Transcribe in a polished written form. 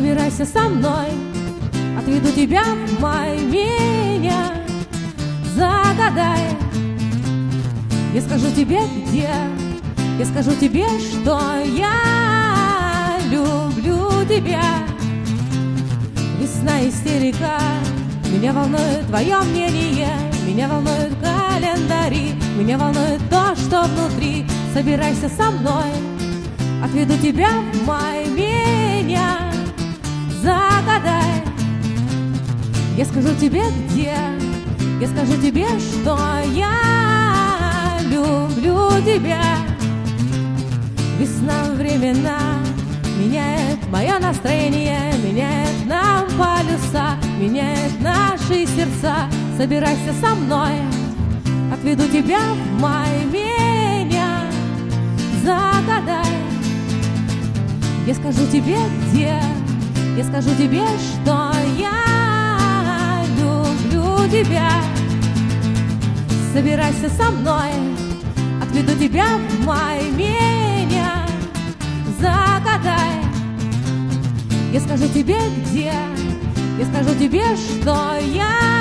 Собирайся со мной, отведу тебя в май, меня загадай. Я скажу тебе где, я скажу тебе, что я люблю тебя. Весна, истерика, меня волнует твое мнение, меня волнуют календари, меня волнует то, что внутри. Собирайся со мной, отведу тебя в май, меня загадай. Я скажу тебе где, я скажу тебе, что я люблю тебя. Весна времена меняет мое настроение, меняет нам полюса, меняет наши сердца. Собирайся со мной, отведу тебя в май, меня загадай. Я скажу тебе где, я скажу тебе, что я люблю тебя. Собирайся со мной, отведу тебя в май, меня загадай. Я скажу тебе где, я скажу тебе, что я